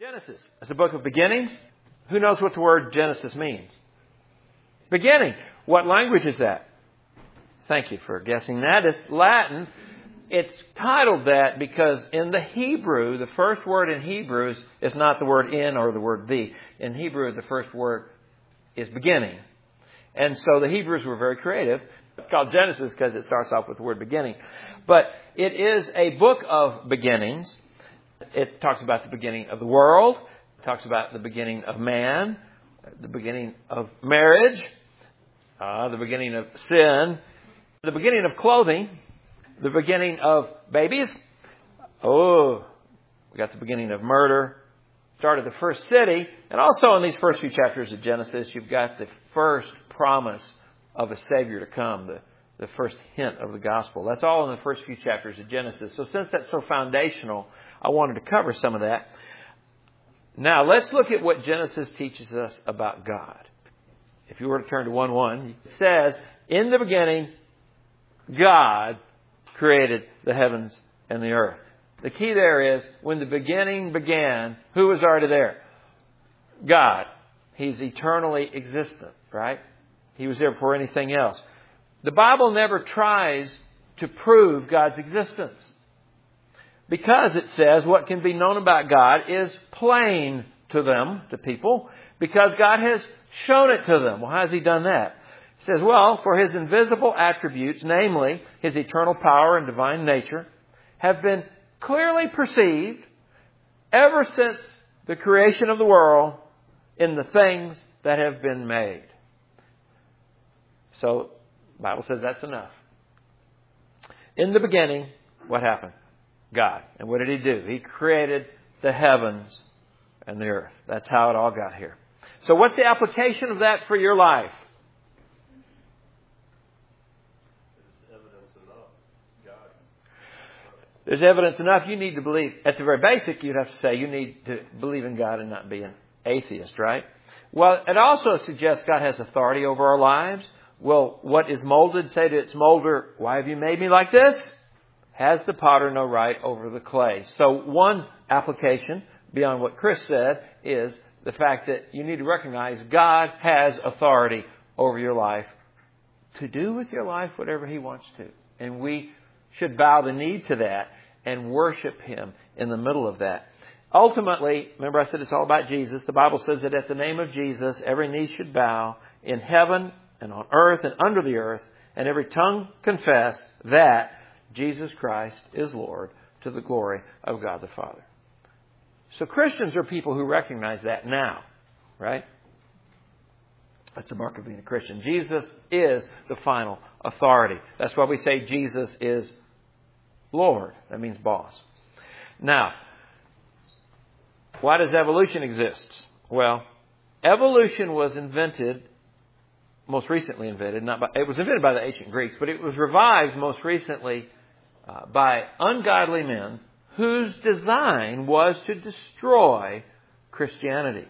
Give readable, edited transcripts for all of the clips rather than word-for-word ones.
Genesis. It's a book of beginnings. Who knows what the word Genesis means? Beginning. What language is that? Thank you for guessing that. It's Latin. It's titled that because in the Hebrew, the first word in Hebrew is not the word in or the word the. In Hebrew, the first word is beginning. And so the Hebrews were very creative. It's called Genesis because it starts off with the word beginning. But it is a book of beginnings. It talks about the beginning of the world. It talks about the beginning of man, the beginning of marriage, the beginning of sin, the beginning of clothing, the beginning of babies. Oh, we got the beginning of murder, start of the first city. And also in these first few chapters of Genesis, you've got the first promise of a Savior to come, the first hint of the gospel. That's all in the first few chapters of Genesis. So since that's so foundational, I wanted to cover some of that. Now, let's look at what Genesis teaches us about God. If you were to turn to 1:1, it says, in the beginning, God created the heavens and the earth. The key there is, when the beginning began, who was already there? God. He's eternally existent, right? He was there before anything else. The Bible never tries to prove God's existence. Because it says what can be known about God is plain to them, to people, because God has shown it to them. Well, how has He done that? It says, well, for His invisible attributes, namely His eternal power and divine nature, have been clearly perceived ever since the creation of the world in the things that have been made. So, the Bible says that's enough. In the beginning, what happened? God. And what did He do? He created the heavens and the earth. That's how it all got here. So what's the application of that for your life? There's evidence enough. God. There's evidence enough. You need to believe. At the very basic, you'd have to say you need to believe in God and not be an atheist, right? Well, it also suggests God has authority over our lives. Well, what is molded? Say to its molder, why have you made me like this? Has the potter no right over the clay? So one application, beyond what Chris said, is the fact that you need to recognize God has authority over your life to do with your life whatever He wants to. And we should bow the knee to that and worship Him in the middle of that. Ultimately, remember I said it's all about Jesus. The Bible says that at the name of Jesus, every knee should bow in heaven and on earth and under the earth, and every tongue confess that Jesus Christ is Lord, to the glory of God the Father. So Christians are people who recognize that now, right? That's the mark of being a Christian. Jesus is the final authority. That's why we say Jesus is Lord. That means boss. Now, why does evolution exist? Well, evolution was most recently invented. It was invented by the ancient Greeks, but it was revived most recently by ungodly men whose design was to destroy Christianity.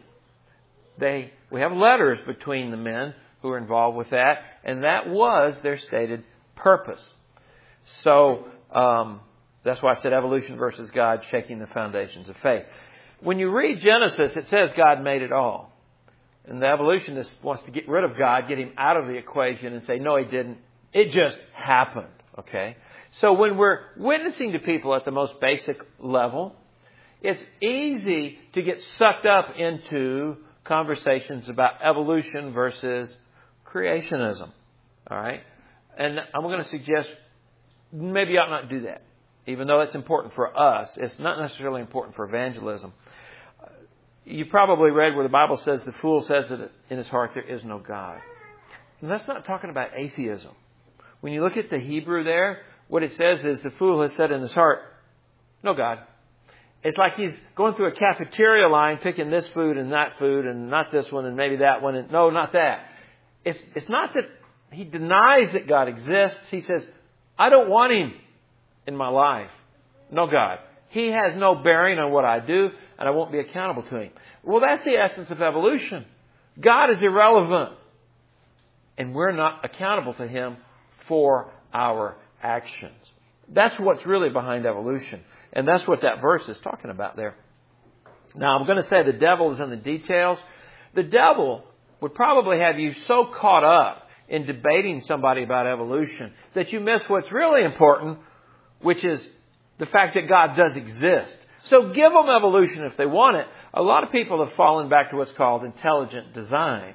We have letters between the men who were involved with that, and that was their stated purpose. So that's why I said evolution versus God shaking the foundations of faith. When you read Genesis, it says God made it all. And the evolutionist wants to get rid of God, get Him out of the equation and say, no, He didn't. It just happened. Okay? So when we're witnessing to people at the most basic level, it's easy to get sucked up into conversations about evolution versus creationism. All right? And I'm going to suggest maybe you ought not do that. Even though it's important for us, it's not necessarily important for evangelism. You probably read where the Bible says the fool says that in his heart there is no God. And that's not talking about atheism. When you look at the Hebrew there, what it says is the fool has said in his heart, no God. It's like he's going through a cafeteria line picking this food and that food and not this one and maybe that one. And no, not that. It's not that he denies that God exists. He says, I don't want Him in my life. No God. He has no bearing on what I do, and I won't be accountable to Him. Well, that's the essence of evolution. God is irrelevant, and we're not accountable to Him for our actions. That's what's really behind evolution. And that's what that verse is talking about there. Now, I'm going to say the devil is in the details. The devil would probably have you so caught up in debating somebody about evolution that you miss what's really important, which is the fact that God does exist. So give them evolution if they want it. A lot of people have fallen back to what's called intelligent design.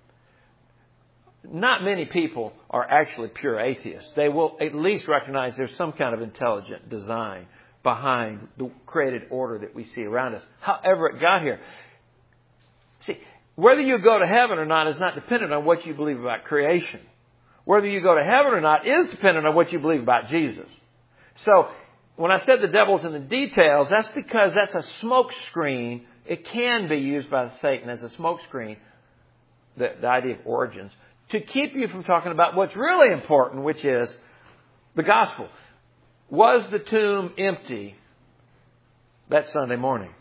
Not many people are actually pure atheists. They will at least recognize there's some kind of intelligent design behind the created order that we see around us, however it got here. See, whether you go to heaven or not is not dependent on what you believe about creation. Whether you go to heaven or not is dependent on what you believe about Jesus. So, when I said the devil's in the details, that's because that's a smoke screen. It can be used by Satan as a smoke screen, the idea of origins, to keep you from talking about what's really important, which is the gospel. Was the tomb empty that Sunday morning?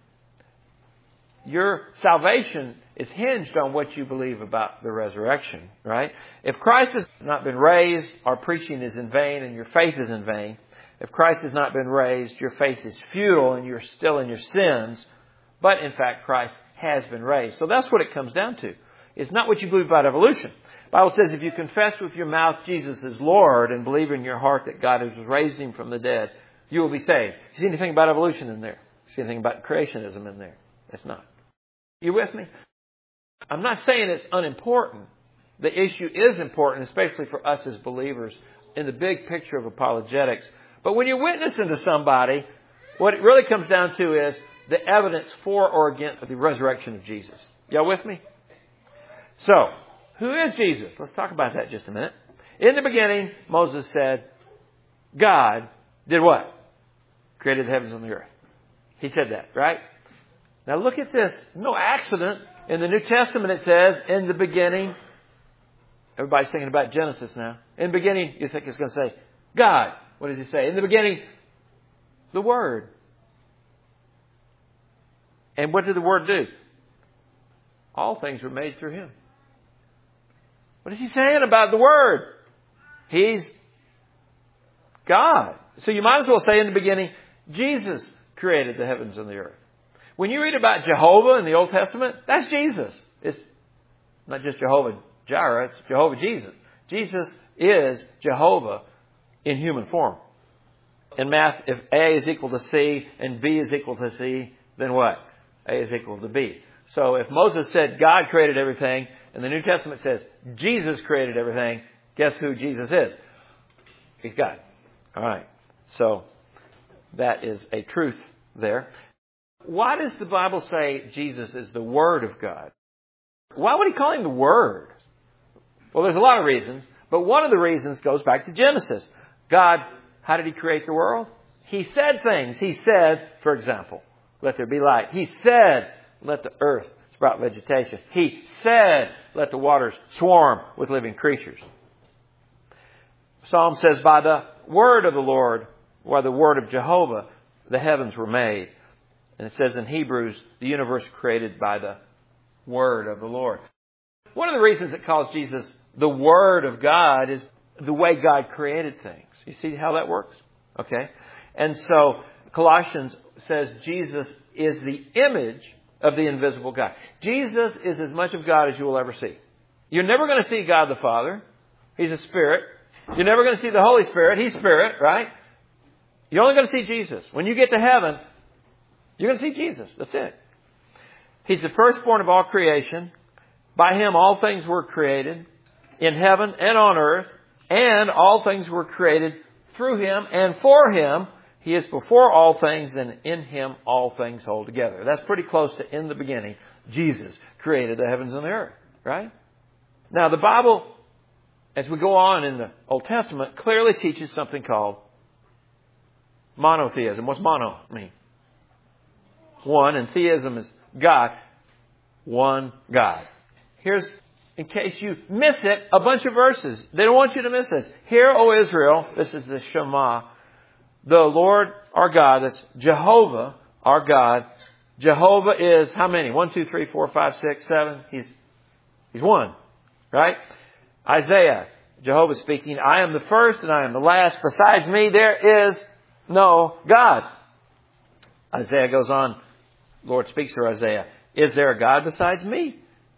Your salvation is hinged on what you believe about the resurrection, right? If Christ has not been raised, our preaching is in vain and your faith is in vain. If Christ has not been raised, your faith is futile and you're still in your sins. But in fact, Christ has been raised. So that's what it comes down to. It's not what you believe about evolution. The Bible says if you confess with your mouth Jesus is Lord and believe in your heart that God has raised Him from the dead, you will be saved. You see anything about evolution in there? You see anything about creationism in there? It's not. You with me? I'm not saying it's unimportant. The issue is important, especially for us as believers in the big picture of apologetics. But when you're witnessing to somebody, what it really comes down to is the evidence for or against the resurrection of Jesus. Y'all with me? So, who is Jesus? Let's talk about that just a minute. In the beginning, Moses said, God did what? Created the heavens and the earth. He said that, right? Now look at this. No accident. In the New Testament it says, in the beginning, everybody's thinking about Genesis now. In the beginning, you think it's going to say, God. What does He say? In the beginning, the Word. And what did the Word do? All things were made through Him. What is He saying about the Word? He's God. So you might as well say in the beginning, Jesus created the heavens and the earth. When you read about Jehovah in the Old Testament, that's Jesus. It's not just Jehovah Jireh, it's Jehovah Jesus. Jesus is Jehovah in human form. In math, if A is equal to C and B is equal to C, then what? A is equal to B. So if Moses said God created everything, and the New Testament says Jesus created everything, guess who Jesus is? He's God. All right. So that is a truth there. Why does the Bible say Jesus is the Word of God? Why would He call Him the Word? Well, there's a lot of reasons, but one of the reasons goes back to Genesis. God, how did He create the world? He said things. He said, for example, let there be light. He said, let the earth sprout vegetation. He said, let the waters swarm with living creatures. Psalm says, by the word of the Lord, or the word of Jehovah, the heavens were made. And it says in Hebrews, the universe created by the word of the Lord. One of the reasons it calls Jesus the Word of God is the way God created things. You see how that works? Okay. And so Colossians says Jesus is the image of the invisible God. Jesus is as much of God as you will ever see. You're never going to see God the Father. He's a spirit. You're never going to see the Holy Spirit. He's spirit, right? You're only going to see Jesus. When you get to heaven, you're going to see Jesus. That's it. He's the firstborn of all creation. By Him all things were created in heaven and on earth, and all things were created through Him and for Him. He is before all things, and in Him all things hold together. That's pretty close to in the beginning. Jesus created the heavens and the earth, right? Now the Bible, as we go on in the Old Testament, clearly teaches something called monotheism. What's mono mean? One, and theism is God. One God. Here's, in case you miss it, a bunch of verses. They don't want you to miss this. Hear, O Israel, this is the Shema. The Lord our God, that's Jehovah our God. Jehovah is how many? 1, 2, 3, 4, 5, 6, 7. He's one, right? Isaiah, Jehovah speaking, I am the first and I am the last. Besides me, there is no God. Isaiah goes on Lord speaks to Isaiah, is there a God besides me?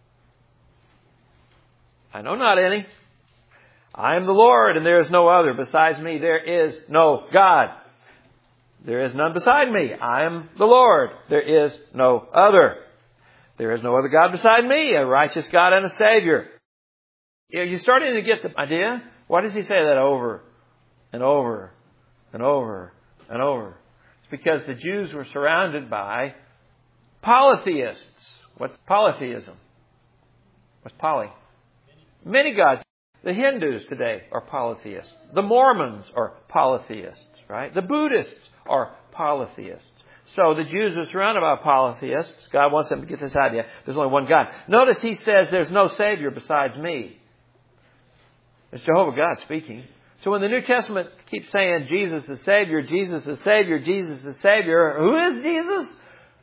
I know not any. I am the Lord, and there is no other. Besides me, there is no God. There is none beside me. I am the Lord. There is no other. There is no other God beside me, a righteous God and a Savior. Are you starting to get the idea? Why does he say that over and over and over and over? It's because the Jews were surrounded by polytheists. What's polytheism? What's poly? Many gods. The Hindus today are polytheists. The Mormons are polytheists, right? The Buddhists are polytheists. So the Jews are surrounded by polytheists. God wants them to get this idea. There's only one God. Notice he says there's no Savior besides me. It's Jehovah God speaking. So when the New Testament keeps saying Jesus is Savior, Jesus is Savior, Jesus is Savior, who is Jesus?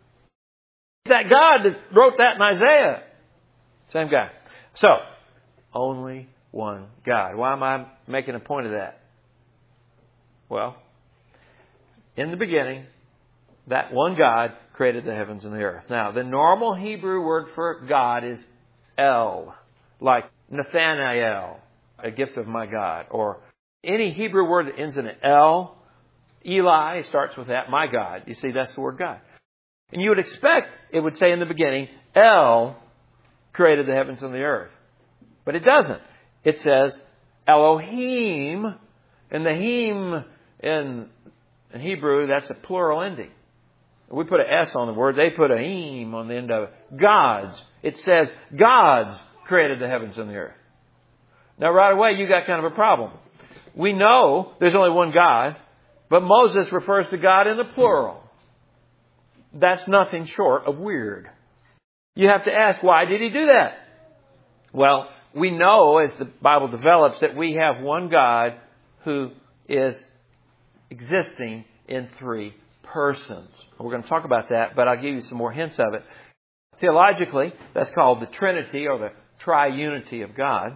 That God that wrote that in Isaiah. Same guy. So, only one God. Why am I making a point of that? Well, in the beginning, that one God created the heavens and the earth. Now, the normal Hebrew word for God is El, like Nathanael, a gift of my God. Or any Hebrew word that ends in an El, Eli starts with that, my God. You see, that's the word God. And you would expect it would say in the beginning, El created the heavens and the earth. But it doesn't. It says Elohim, and the Him in Hebrew, that's a plural ending. We put an S on the word. They put a Him on the end of it. Gods. It says gods created the heavens and the earth. Now right away you got kind of a problem. We know there's only one God, but Moses refers to God in the plural. That's nothing short of weird. You have to ask, why did he do that? Well, we know as the Bible develops that we have one God who is existing in three persons. We're going to talk about that, but I'll give you some more hints of it. Theologically, that's called the Trinity or the triunity of God.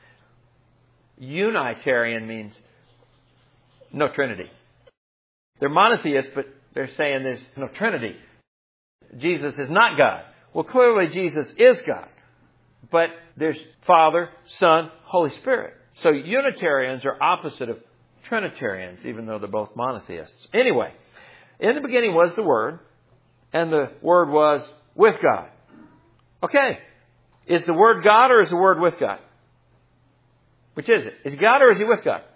Unitarian means no Trinity. They're monotheists, but they're saying there's no Trinity. Jesus is not God. Well, clearly Jesus is God. But there's Father, Son, Holy Spirit. So Unitarians are opposite of Trinitarians, even though they're both monotheists. Anyway, in the beginning was the Word, and the Word was with God. Okay. Is the Word God or is the Word with God? Which is it? Is he God or is he with God?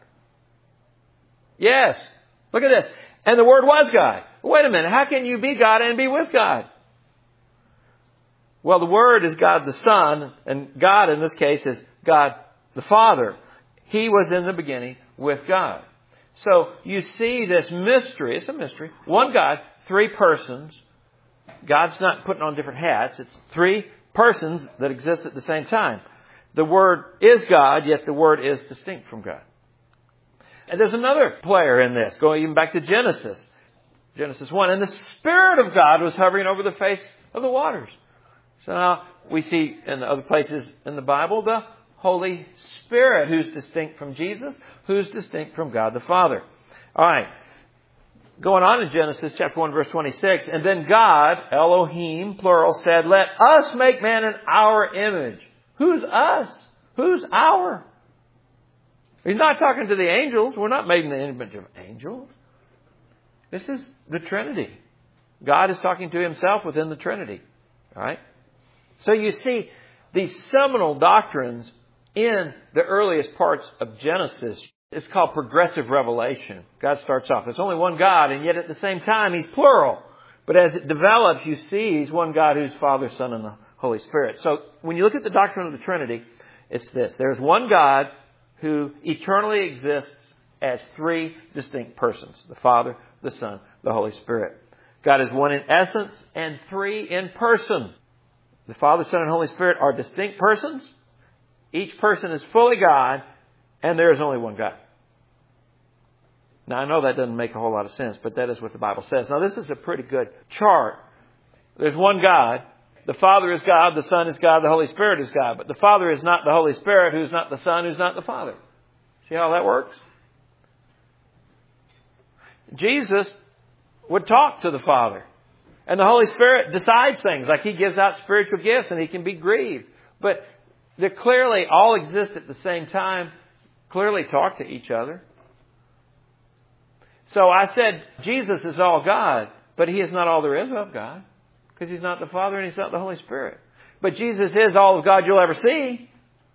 Yes. Look at this. And the Word was God. Wait a minute. How can you be God and be with God? Well, the Word is God the Son, and God in this case is God the Father. He was in the beginning with God. So you see this mystery. It's a mystery. One God, three persons. God's not putting on different hats. It's three persons that exist at the same time. The Word is God, yet the Word is distinct from God. And there's another player in this, going even back to Genesis. Genesis 1. And the Spirit of God was hovering over the face of the waters. So now we see in the other places in the Bible the Holy Spirit, who's distinct from Jesus, who's distinct from God the Father. All right. Going on in Genesis chapter 1, verse 26. And then God, Elohim, plural, said, let us make man in our image. Who's us? Who's our? He's not talking to the angels. We're not made in the image of angels. This is the Trinity. God is talking to himself within the Trinity. All right? So you see these seminal doctrines in the earliest parts of Genesis. It's called progressive revelation. God starts off, there's only one God, and yet at the same time He's plural. But as it develops, you see He's one God who's Father, Son, and the Holy Spirit. So when you look at the doctrine of the Trinity, it's this. There's one God who eternally exists as three distinct persons. The Father, the Son, the Holy Spirit. God is one in essence and three in person. The Father, Son, and Holy Spirit are distinct persons. Each person is fully God, and there is only one God. Now, I know that doesn't make a whole lot of sense, but that is what the Bible says. Now, this is a pretty good chart. There's one God. The Father is God, the Son is God, the Holy Spirit is God. But the Father is not the Holy Spirit, who's not the Son, who's not the Father. See how that works? Jesus would talk to the Father. And the Holy Spirit decides things, like He gives out spiritual gifts and He can be grieved. But they clearly all exist at the same time, clearly talk to each other. So I said Jesus is all God, but He is not all there is of God, because He's not the Father and He's not the Holy Spirit. But Jesus is all of God you'll ever see.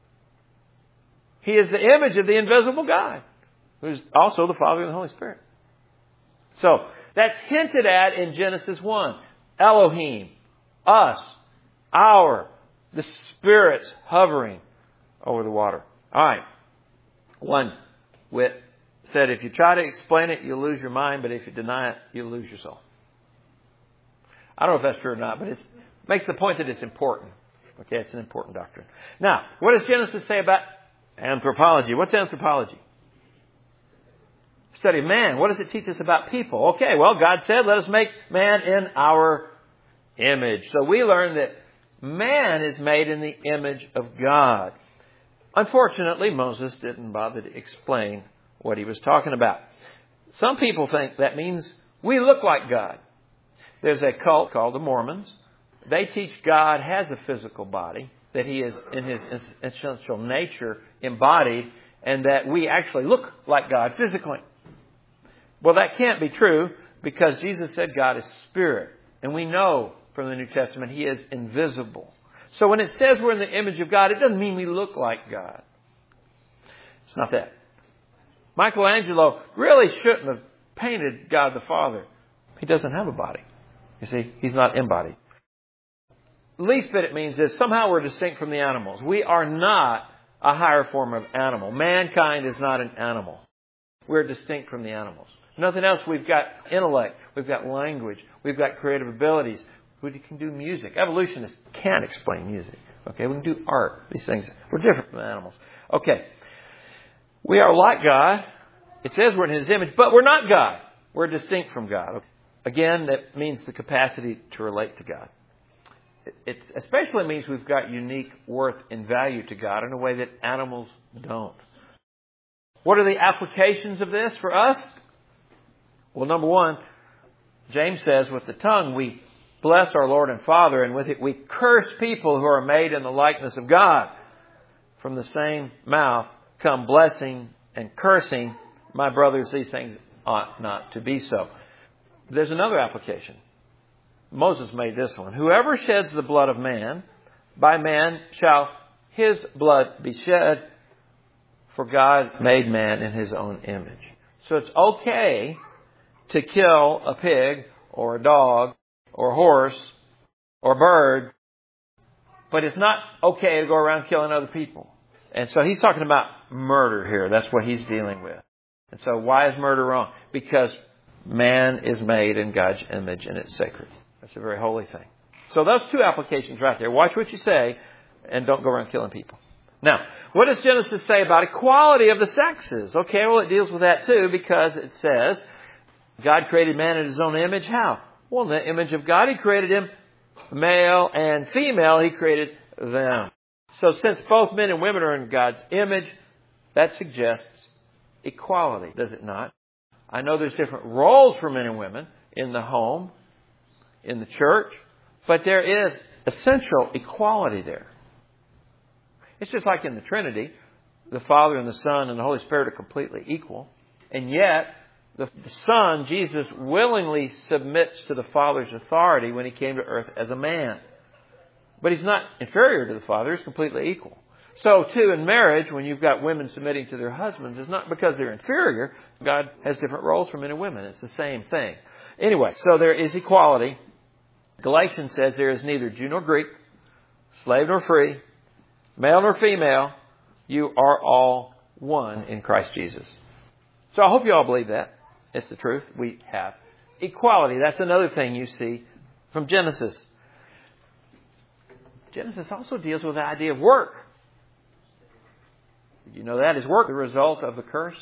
He is the image of the invisible God, who's also the Father and the Holy Spirit. So that's hinted at in Genesis 1. Elohim, us, our, the spirits hovering over the water. All right. One wit said, if you try to explain it, you'll lose your mind, but if you deny it, you'll lose your soul. I don't know if that's true or not, but it makes the point that it's important. Okay, it's an important doctrine. Now, what does Genesis say about anthropology? What's anthropology? Study of man. What does it teach us about people? Okay, well, God said, let us make man in our image. So we learn that man is made in the image of God. Unfortunately, Moses didn't bother to explain what he was talking about. Some people think that means we look like God. There's a cult called the Mormons. They teach God has a physical body, that He is in His essential nature embodied, and that we actually look like God physically. Well, that can't be true, because Jesus said God is spirit. And we know from the New Testament He is invisible. So when it says we're in the image of God, it doesn't mean we look like God. It's not that. Michelangelo really shouldn't have painted God the Father. He doesn't have a body. You see, He's not embodied. The least bit it means is somehow we're distinct from the animals. We are not a higher form of animal. Mankind is not an animal. We're distinct from the animals. Nothing else. We've got intellect. We've got language. We've got creative abilities. We can do music. Evolutionists can't explain music. Okay, we can do art. These things. We're different from animals. Okay. We are like God. It says we're in His image, but we're not God. We're distinct from God. Again, that means the capacity to relate to God. It especially means we've got unique worth and value to God in a way that animals don't. What are the applications of this for us? Well, number one, James says, with the tongue we bless our Lord and Father, and with it we curse people who are made in the likeness of God. From the same mouth come blessing and cursing. My brothers, these things ought not to be so. There's another application. Moses made this one. Whoever sheds the blood of man, by man shall his blood be shed, for God made man in His own image. So it's okay to kill a pig or a dog or a horse or a bird, but it's not okay to go around killing other people. And so he's talking about murder here. That's what he's dealing with. And so why is murder wrong? Because man is made in God's image and it's sacred. That's a very holy thing. So those two applications right there. Watch what you say and don't go around killing people. Now, what does Genesis say about equality of the sexes? Okay, well, it deals with that too, because it says God created man in His own image. How? Well, in the image of God, He created him male and female. He created them. So since both men and women are in God's image, that suggests equality, does it not? I know there's different roles for men and women in the home, in the church, but there is essential equality there. It's just like in the Trinity. The Father and the Son and the Holy Spirit are completely equal. And yet, the Son, Jesus, willingly submits to the Father's authority when He came to earth as a man. But He's not inferior to the Father. He's completely equal. So, too, in marriage, when you've got women submitting to their husbands, it's not because they're inferior. God has different roles for men and women. It's the same thing. Anyway, so there is equality. Galatians says there is neither Jew nor Greek, slave nor free, male nor female. You are all one in Christ Jesus. So I hope you all believe that. It's the truth. We have equality. That's another thing you see from Genesis. Genesis also deals with the idea of work. Did you know that? Is work the result of the curse?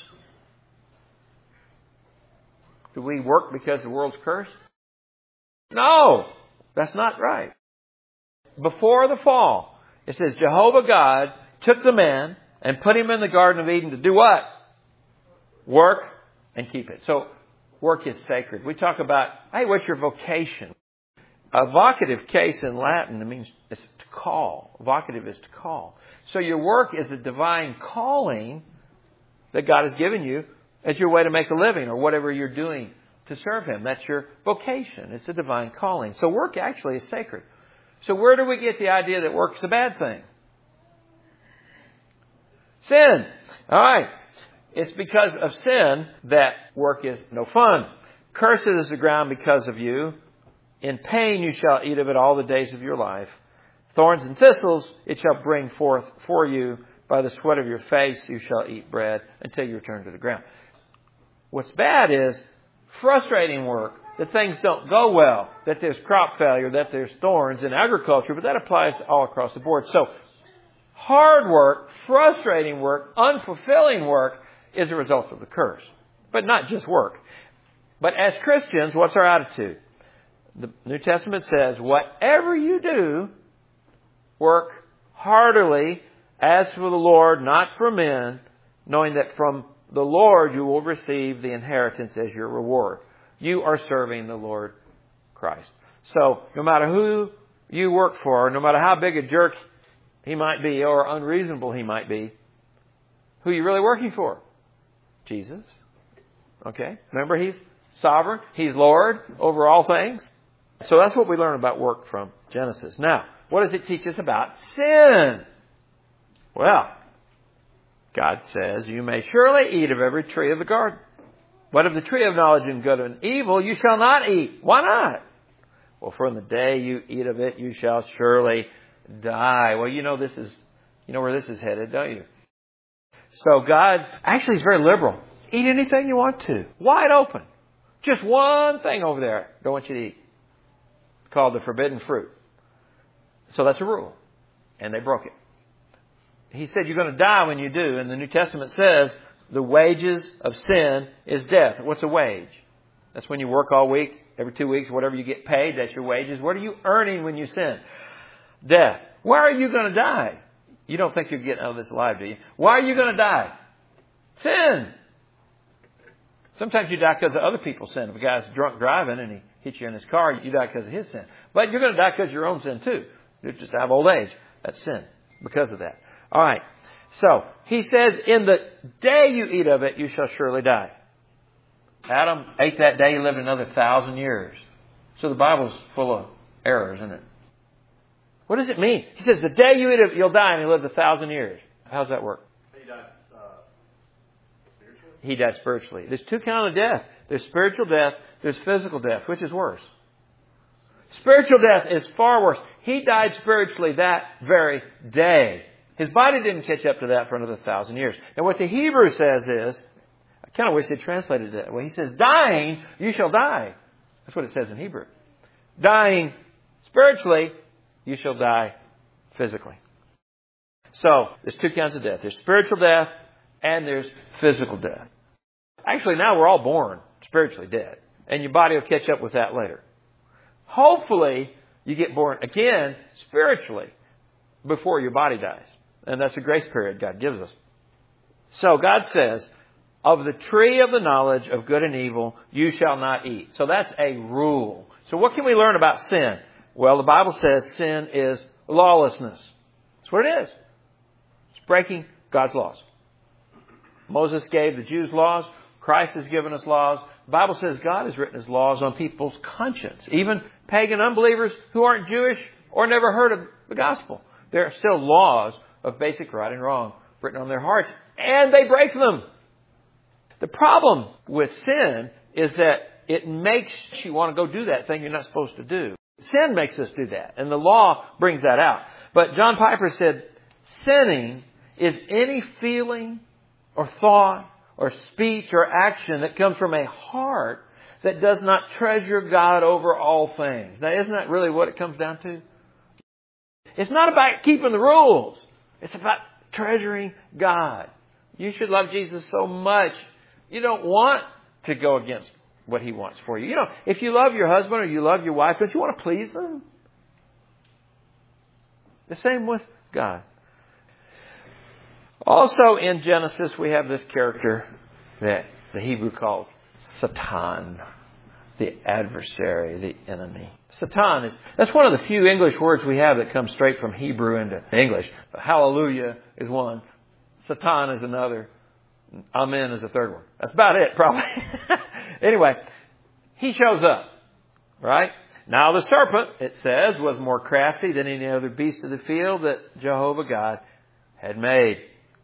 Do we work because the world's cursed? No, that's not right. Before the fall, it says Jehovah God took the man and put him in the Garden of Eden to do what? Work and keep it. So work is sacred. We talk about, hey, what's your vocation? A vocative case in Latin, it means it's to call. Vocative is to call. So your work is a divine calling that God has given you as your way to make a living or whatever you're doing to serve Him. That's your vocation. It's a divine calling. So work actually is sacred. So where do we get the idea that work's a bad thing? Sin. All right. It's because of sin that work is no fun. Cursed is the ground because of you. In pain you shall eat of it all the days of your life. Thorns and thistles it shall bring forth for you. By the sweat of your face you shall eat bread until you return to the ground. What's bad is frustrating work, that things don't go well, that there's crop failure, that there's thorns in agriculture, but that applies all across the board. So hard work, frustrating work, unfulfilling work is a result of the curse. But not just work. But as Christians, what's our attitude? The New Testament says, whatever you do, work heartily as for the Lord, not for men, knowing that from the Lord you will receive the inheritance as your reward. You are serving the Lord Christ. So no matter who you work for, no matter how big a jerk he might be or unreasonable he might be, who are you really working for? Jesus. Okay? Remember, He's sovereign. He's Lord over all things. So that's what we learn about work from Genesis. Now, what does it teach us about sin? Well, God says, you may surely eat of every tree of the garden. But of the tree of knowledge of good and evil you shall not eat. Why not? Well, from the day you eat of it, you shall surely die. Well, you know where this is headed, don't you? So God actually is very liberal. Eat anything you want to. Wide open. Just one thing over there don't want you to eat. It's called the forbidden fruit. So that's a rule. And they broke it. He said you're going to die when you do. And the New Testament says the wages of sin is death. What's a wage? That's when you work all week, every 2 weeks, whatever you get paid, that's your wages. What are you earning when you sin? Death. Why are you going to die? You don't think you're getting out of this alive, do you? Why are you going to die? Sin. Sometimes you die because of other people's sin. If a guy's drunk driving and he hits you in his car, you die because of his sin. But you're going to die because of your own sin too. You just have old age. That's sin because of that. All right. So he says, in the day you eat of it, you shall surely die. Adam ate that day, he lived another 1,000 years. So the Bible's full of errors, isn't it? What does it mean? He says, the day you eat of it, you'll die, and he lived 1,000 years. How does that work? He died spiritually? He died spiritually. There's two kinds of death. There's spiritual death. There's physical death. Which is worse? Spiritual death is far worse. He died spiritually that very day. His body didn't catch up to that for another 1,000 years. And what the Hebrew says is, I kind of wish they translated it that way. He says, dying, you shall die. That's what it says in Hebrew. Dying spiritually, you shall die physically. So, there's two kinds of death. There's spiritual death and there's physical death. Actually, now we're all born spiritually dead. And your body will catch up with that later. Hopefully, you get born again spiritually before your body dies. And that's a grace period God gives us. So God says, of the tree of the knowledge of good and evil, you shall not eat. So that's a rule. So what can we learn about sin? Well, the Bible says sin is lawlessness. That's what it is. It's breaking God's laws. Moses gave the Jews laws. Christ has given us laws. The Bible says God has written His laws on people's conscience. Even pagan unbelievers who aren't Jewish or never heard of the gospel. There are still laws of basic right and wrong written on their hearts. And they break them. The problem with sin is that it makes you want to go do that thing you're not supposed to do. Sin makes us do that. And the law brings that out. But John Piper said, sinning is any feeling or thought or speech or action that comes from a heart that does not treasure God over all things. Now, isn't that really what it comes down to? It's not about keeping the rules. It's about treasuring God. You should love Jesus so much. You don't want to go against what He wants for you. You know, if you love your husband or you love your wife, don't you want to please them? The same with God. Also in Genesis, we have this character that the Hebrew calls Satan. the adversary, the enemy. Satan that's one of the few English words we have that comes straight from Hebrew into English. Hallelujah is one. Satan is another. Amen is a third one. That's about it, probably. Anyway, he shows up, right? Now the serpent, it says, was more crafty than any other beast of the field that Jehovah God had made.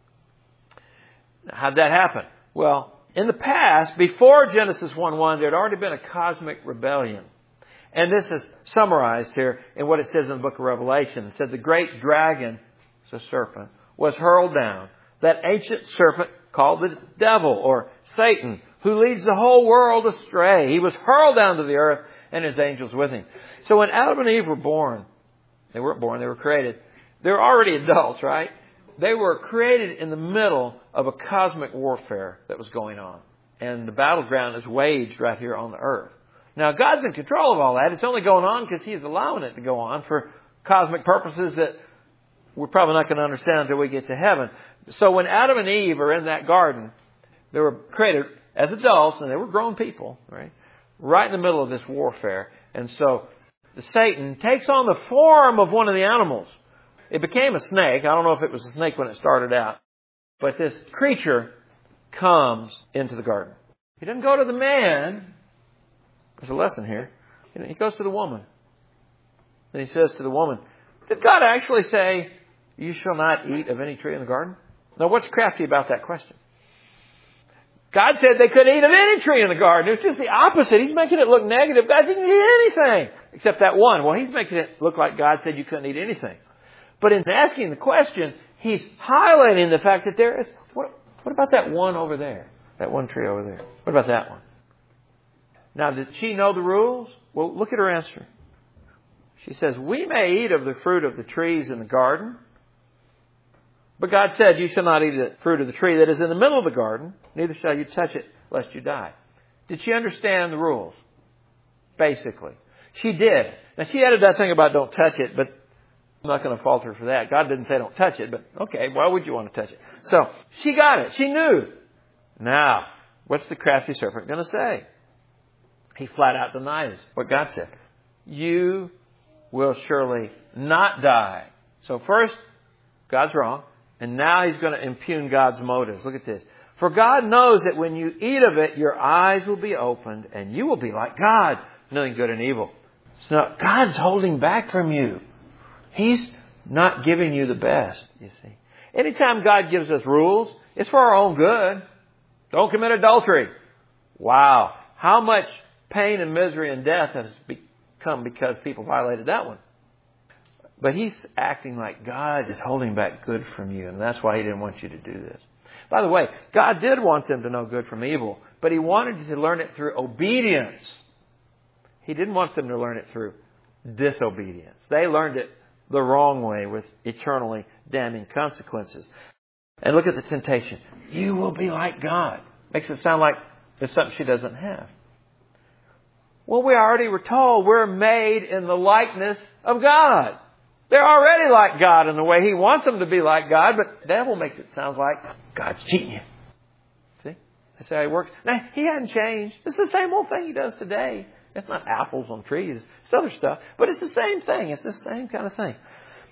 How'd that happen? Well, in the past, before Genesis 1:1, there had already been a cosmic rebellion. And this is summarized here in what it says in the book of Revelation. It said the great dragon, the serpent, was hurled down. That ancient serpent called the devil or Satan, who leads the whole world astray. He was hurled down to the earth and his angels with him. So when Adam and Eve were born, they weren't born, they were created. They were already adults, right? They were created in the middle of a cosmic warfare that was going on. And the battleground is waged right here on the earth. Now, God's in control of all that. It's only going on because He's allowing it to go on for cosmic purposes that we're probably not going to understand until we get to heaven. So when Adam and Eve are in that garden, they were created as adults, and they were grown people, right in the middle of this warfare. And so Satan takes on the form of one of the animals. It became a snake. I don't know if it was a snake when it started out. But this creature comes into the garden. He doesn't go to the man. There's a lesson here. He goes to the woman. And he says to the woman, did God actually say, you shall not eat of any tree in the garden? Now, what's crafty about that question? God said they couldn't eat of any tree in the garden. It's just the opposite. He's making it look negative. God didn't eat anything except that one. Well, he's making it look like God said you couldn't eat anything. But in asking the question, he's highlighting the fact that there is, what about that one over there? That one tree over there. What about that one? Now, did she know the rules? Well, look at her answer. She says, we may eat of the fruit of the trees in the garden. But God said, you shall not eat the fruit of the tree that is in the middle of the garden. Neither shall you touch it, lest you die. Did she understand the rules? Basically. She did. Now, she added that thing about don't touch it, but I'm not going to fault her for that. God didn't say don't touch it, but okay, why would you want to touch it? So, she got it. She knew. Now, what's the crafty serpent going to say? He flat out denies what God said. You will surely not die. So first, God's wrong. And now he's going to impugn God's motives. Look at this. For God knows that when you eat of it, your eyes will be opened and you will be like God, knowing good and evil. So God's holding back from you. He's not giving you the best, you see. Anytime God gives us rules, it's for our own good. Don't commit adultery. Wow. How much pain and misery and death has come because people violated that one. But he's acting like God is holding back good from you, and that's why he didn't want you to do this. By the way, God did want them to know good from evil, but he wanted you to learn it through obedience. He didn't want them to learn it through disobedience. They learned it the wrong way with eternally damning consequences. And look at the temptation. You will be like God. Makes it sound like it's something she doesn't have. Well, we already were told we're made in the likeness of God. They're already like God in the way he wants them to be like God, but the devil makes it sound like God's cheating you. See? That's how he works. Now, he hasn't changed. It's the same old thing he does today. It's not apples on trees. It's other stuff. But it's the same thing. It's the same kind of thing.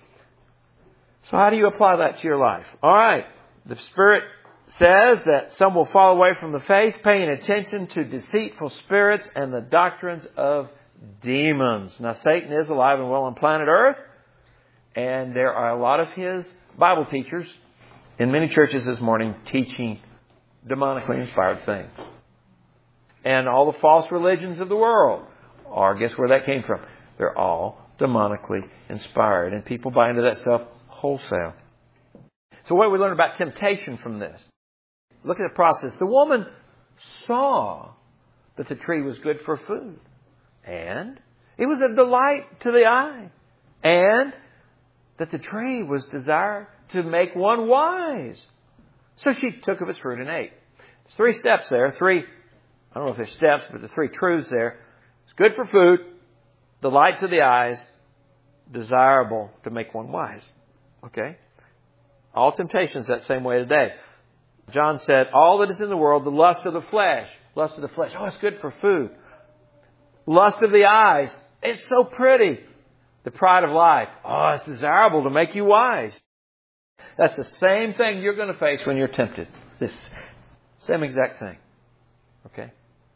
So how do you apply that to your life? All right. The Spirit says that some will fall away from the faith, paying attention to deceitful spirits and the doctrines of demons. Now, Satan is alive and well on planet Earth. And there are a lot of his Bible teachers in many churches this morning teaching demonically inspired things. And all the false religions of the world are, guess where that came from? They're all demonically inspired. And people buy into that stuff wholesale. So what do we learn about temptation from this? Look at the process. The woman saw that the tree was good for food. And it was a delight to the eye. And that the tree was desired to make one wise. So she took of its fruit and ate. There's 3 steps there. I don't know if there's steps, but the 3 truths there. It's good for food, delight to the eyes, desirable to make one wise. Okay? All temptations that same way today. John said, all that is in the world, the lust of the flesh. Lust of the flesh. Oh, it's good for food. Lust of the eyes. It's so pretty. The pride of life. Oh, it's desirable to make you wise. That's the same thing you're going to face when you're tempted. This same exact thing. Okay?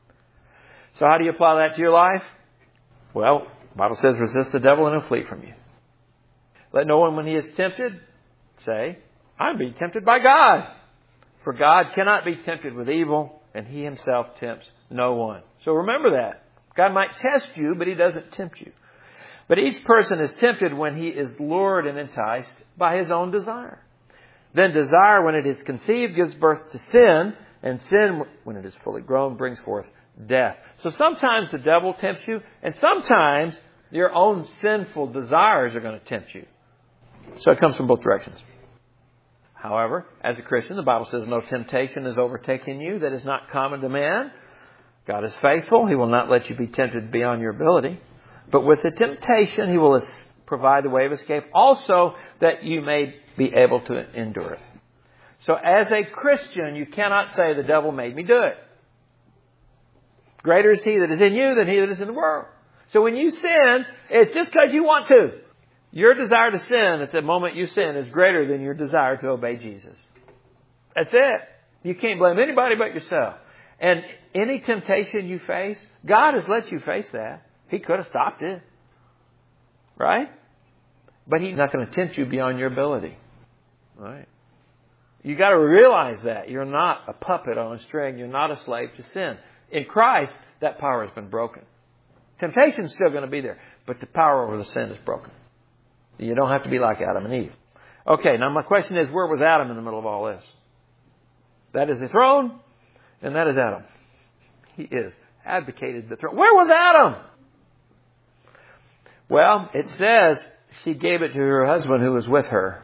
So how do you apply that to your life? Well, the Bible says resist the devil and he'll flee from you. Let no one, when he is tempted, say, I'm being tempted by God. For God cannot be tempted with evil, and he himself tempts no one. So remember that. God might test you, but he doesn't tempt you. But each person is tempted when he is lured and enticed by his own desire. Then desire, when it is conceived, gives birth to sin, and sin, when it is fully grown, brings forth death. So sometimes the devil tempts you, and sometimes your own sinful desires are going to tempt you. So it comes from both directions. However, as a Christian, the Bible says no temptation is overtaking you that is not common to man. God is faithful. He will not let you be tempted beyond your ability. But with the temptation, he will provide the way of escape also that you may be able to endure it. So as a Christian, you cannot say the devil made me do it. Greater is he that is in you than he that is in the world. So when you sin, it's just because you want to. Your desire to sin at the moment you sin is greater than your desire to obey Jesus. That's it. You can't blame anybody but yourself. And any temptation you face, God has let you face that. He could have stopped it. Right? But He's not going to tempt you beyond your ability. Right? You got to realize that. You're not a puppet on a string. You're not a slave to sin. In Christ, that power has been broken. Temptation's still going to be there, but the power over the sin is broken. You don't have to be like Adam and Eve. Okay, now my question is, where was Adam in the middle of all this? That is the throne, and that is Adam. He is advocated the throne. Where was Adam? Well, it says she gave it to her husband who was with her.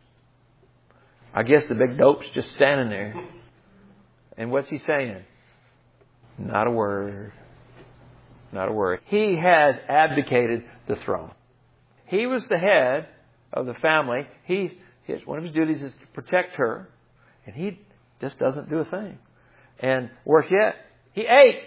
I guess the big dope's just standing there. And what's he saying? Not a word. Not a word. He has abdicated the throne. He was the head of the family. One of his duties is to protect her. And he just doesn't do a thing. And worse yet, he ate.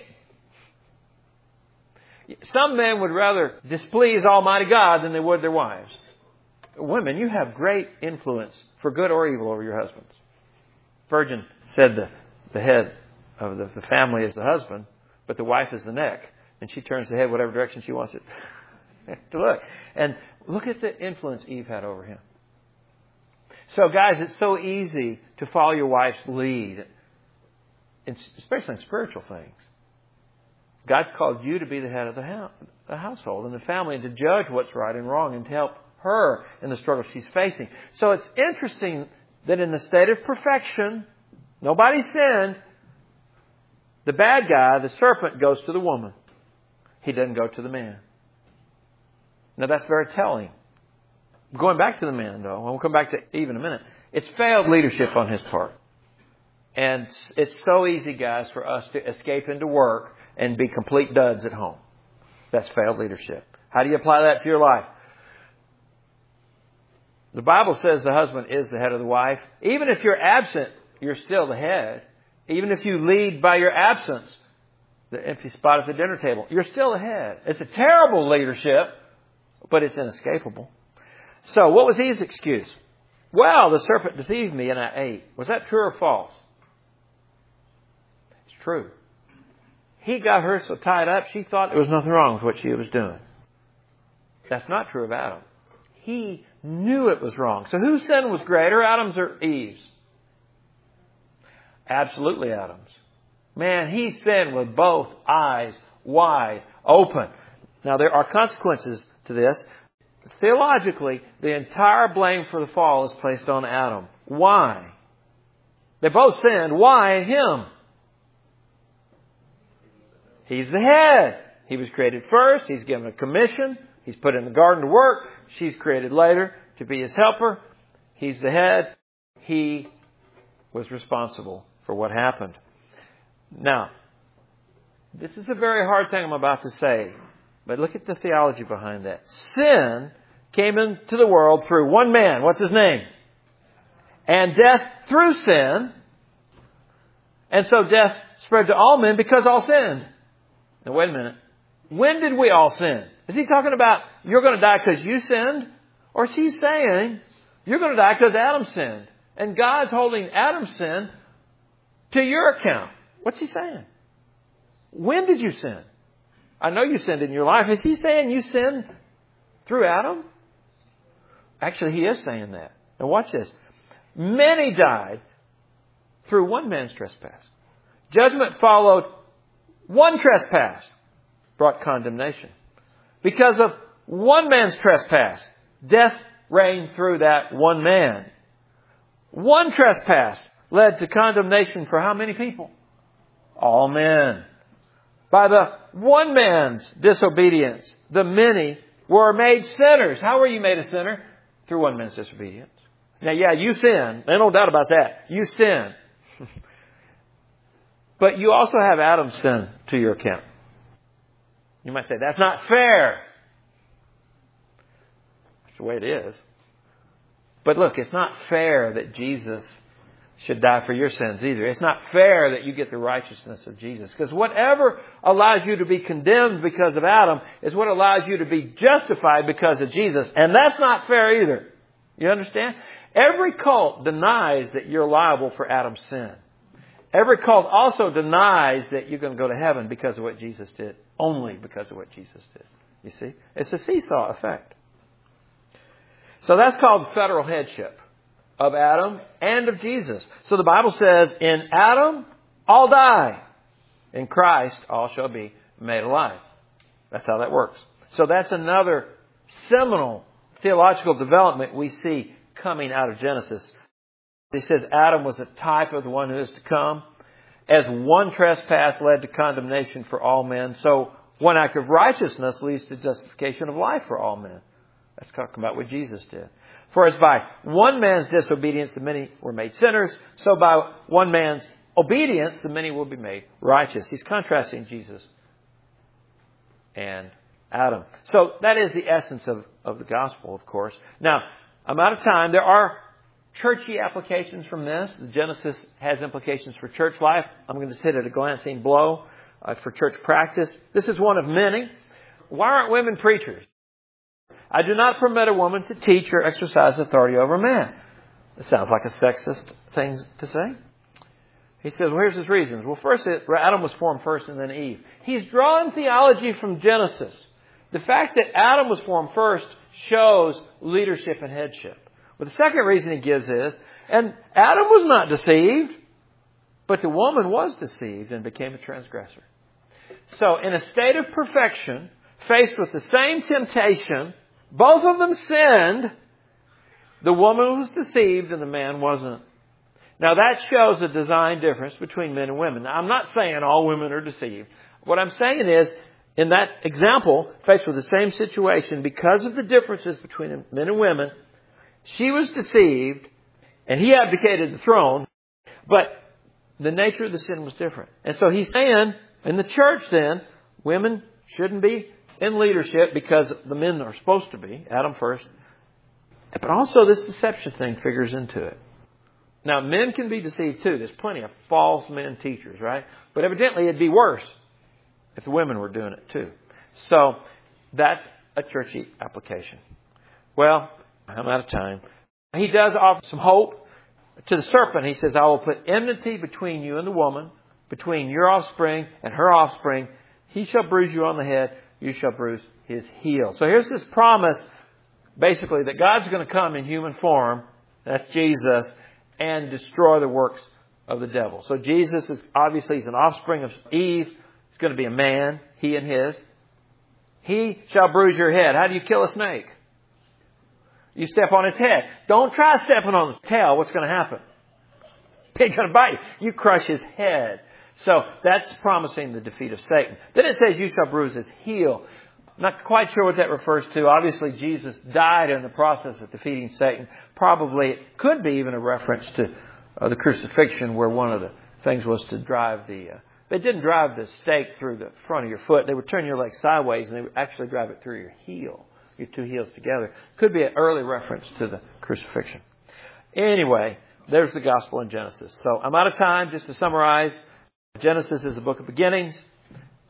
Some men would rather displease Almighty God than they would their wives. Women, you have great influence for good or evil over your husbands. Spurgeon said the head of the family is the husband, but the wife is the neck. And she turns the head whatever direction she wants it to look. And look at the influence Eve had over him. So guys, it's so easy to follow your wife's lead, especially in spiritual things. God's called you to be the head of the household and the family and to judge what's right and wrong and to help her in the struggle she's facing. So it's interesting that in the state of perfection, nobody sinned. The bad guy, the serpent, goes to the woman. He doesn't go to the man. Now that's very telling. Going back to the man, though, we'll come back to Eve in a minute. It's failed leadership on his part. And it's so easy, guys, for us to escape into work and be complete duds at home. That's failed leadership. How do you apply that to your life? The Bible says the husband is the head of the wife. Even if you're absent, you're still the head. Even if you lead by your absence, the empty spot at the dinner table, you're still the head. It's a terrible leadership, but it's inescapable. So what was Eve's excuse? Well, the serpent deceived me and I ate. Was that true or false? It's true. He got her so tied up, she thought there was nothing wrong with what she was doing. That's not true of Adam. He knew it was wrong. So whose sin was greater, Adam's or Eve's? Absolutely Adam's. Man, he sinned with both eyes wide open. Now, there are consequences to this. Theologically, the entire blame for the fall is placed on Adam. Why? They both sinned. Why him? He's the head. He was created first. He's given a commission. He's put in the garden to work. She's created later to be his helper. He's the head. He was responsible for what happened. Now, this is a very hard thing I'm about to say, but look at the theology behind that. Sin came into the world through one man. What's his name? And death through sin. And so death spread to all men because all sinned. Now, wait a minute. When did we all sin? Is he talking about you're going to die because you sinned? Or is he saying you're going to die because Adam sinned? And God's holding Adam's sin to your account. What's he saying? When did you sin? I know you sinned in your life. Is he saying you sinned through Adam? Actually, he is saying that. Now watch this. Many died through one man's trespass. Judgment followed one trespass, brought condemnation. Because of one man's trespass, death reigned through that one man. One trespass led to condemnation for how many people? All men. By the one man's disobedience, the many were made sinners. How were you made a sinner? Through one man's disobedience. Now, yeah, you sin. There's no doubt about that. You sin. But you also have Adam's sin to your account. You might say, that's not fair. That's the way it is. But look, it's not fair that Jesus should die for your sins either. It's not fair that you get the righteousness of Jesus. Because whatever allows you to be condemned because of Adam is what allows you to be justified because of Jesus. And that's not fair either. You understand? Every cult denies that you're liable for Adam's sin. Every cult also denies that you're going to go to heaven because of what Jesus did. Only because of what Jesus did. You see? It's a seesaw effect. So that's called federal headship of Adam and of Jesus. So the Bible says, in Adam, all die. In Christ, all shall be made alive. That's how that works. So that's another seminal theological development we see coming out of Genesis. He says Adam was a type of the one who is to come. As one trespass led to condemnation for all men, so one act of righteousness leads to justification of life for all men. That's talking about what Jesus did. For as by one man's disobedience the many were made sinners, so by one man's obedience the many will be made righteous. He's contrasting Jesus and Adam. So that is the essence of the gospel, of course. Now, I'm out of time. There are churchy applications from this. Genesis has implications for church life. I'm going to just hit at a glancing blow for church practice. This is one of many. Why aren't women preachers? I do not permit a woman to teach or exercise authority over a man. It sounds like a sexist thing to say. He says, well, here's his reasons. Well, first, Adam was formed first and then Eve. He's drawing theology from Genesis. The fact that Adam was formed first shows leadership and headship. Well, the second reason he gives is, and Adam was not deceived, but the woman was deceived and became a transgressor. So in a state of perfection, faced with the same temptation, both of them sinned. The woman was deceived and the man wasn't. Now that shows a design difference between men and women. Now, I'm not saying all women are deceived. What I'm saying is, in that example, faced with the same situation, because of the differences between men and women, she was deceived and he abdicated the throne, but the nature of the sin was different. And so he's saying, in the church then, women shouldn't be in leadership because the men are supposed to be, Adam first. But also this deception thing figures into it. Now, men can be deceived too. There's plenty of false men teachers, right? But evidently it'd be worse if the women were doing it too. So that's a churchy application. Well, I'm out of time. He does offer some hope to the serpent. He says, I will put enmity between you and the woman, between your offspring and her offspring. He shall bruise you on the head. You shall bruise his heel. So here's this promise, basically, that God's going to come in human form. That's Jesus. And destroy the works of the devil. So Jesus is obviously he's an offspring of Eve. He's going to be a man, he and his. He shall bruise your head. How do you kill a snake? You step on its head. Don't try stepping on the tail. What's going to happen? It's going to bite you. You crush his head. So that's promising the defeat of Satan. Then it says you shall bruise his heel. Not quite sure what that refers to. Obviously, Jesus died in the process of defeating Satan. Probably it could be even a reference to the crucifixion, where one of the things was to drive they didn't drive the stake through the front of your foot. They would turn your leg sideways and they would actually drive it through your heel, your two heels together. Could be an early reference to the crucifixion. Anyway, there's the gospel in Genesis. So I'm out of time. Just to summarize, Genesis is the book of beginnings.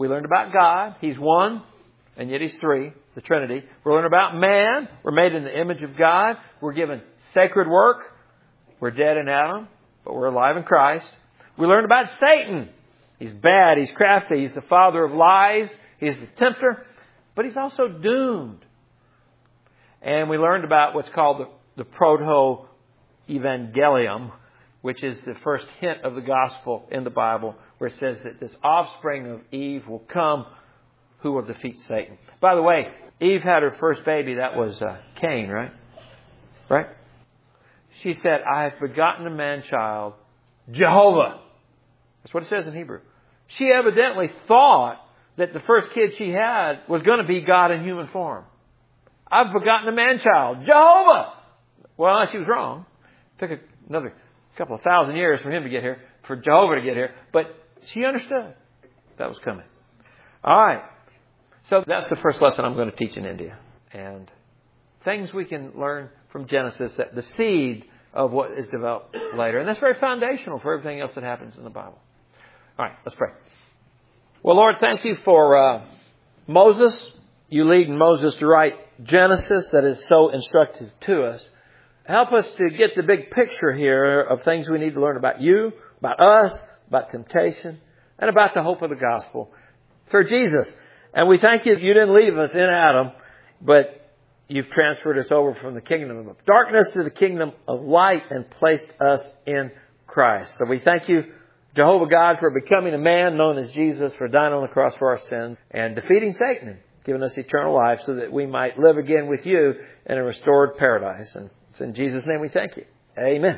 We learned about God. He's one, and yet He's three, the Trinity. We learned about man. We're made in the image of God. We're given sacred work. We're dead in Adam, but we're alive in Christ. We learned about Satan. He's bad. He's crafty. He's the father of lies. He's the tempter. But he's also doomed. And we learned about what's called the proto-evangelium, which is the first hint of the gospel in the Bible, where it says that this offspring of Eve will come who will defeat Satan. By the way, Eve had her first baby. That was Cain, right? Right? She said, I have begotten a man-child, Jehovah. That's what it says in Hebrew. She evidently thought that the first kid she had was going to be God in human form. I've begotten a man-child, Jehovah. Well, she was wrong. It took another couple of thousand years for him to get here, for Jehovah to get here. But she understood that was coming. All right. So that's the first lesson I'm going to teach in India. And things we can learn from Genesis, that the seed of what is developed later. And that's very foundational for everything else that happens in the Bible. All right, let's pray. Well, Lord, thank you for Moses. You lead Moses to write Genesis that is so instructive to us. Help us to get the big picture here of things we need to learn about you, about us, about temptation, and about the hope of the gospel for Jesus. And we thank you that you didn't leave us in Adam, but you've transferred us over from the kingdom of darkness to the kingdom of light and placed us in Christ. So we thank you, Jehovah God, for becoming a man known as Jesus, for dying on the cross for our sins and defeating Satan and giving us eternal life so that we might live again with you in a restored paradise. And it's in Jesus' name we thank you. Amen.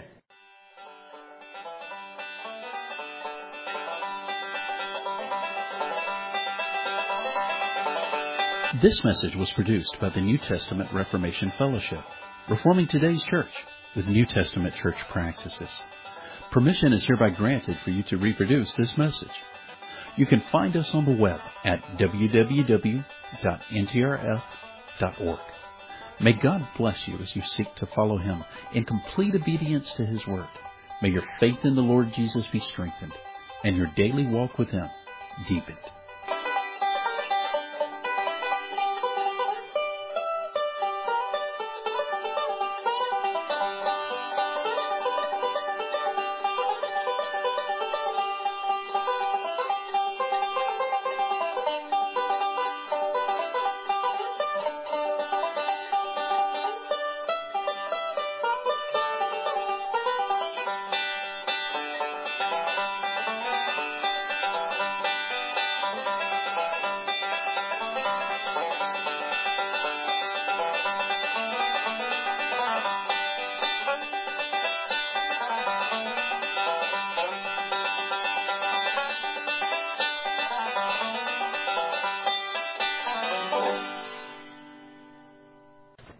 This message was produced by the New Testament Reformation Fellowship, reforming today's church with New Testament church practices. Permission is hereby granted for you to reproduce this message. You can find us on the web at www.ntrf.org. May God bless you as you seek to follow Him in complete obedience to His Word. May your faith in the Lord Jesus be strengthened and your daily walk with Him deepened.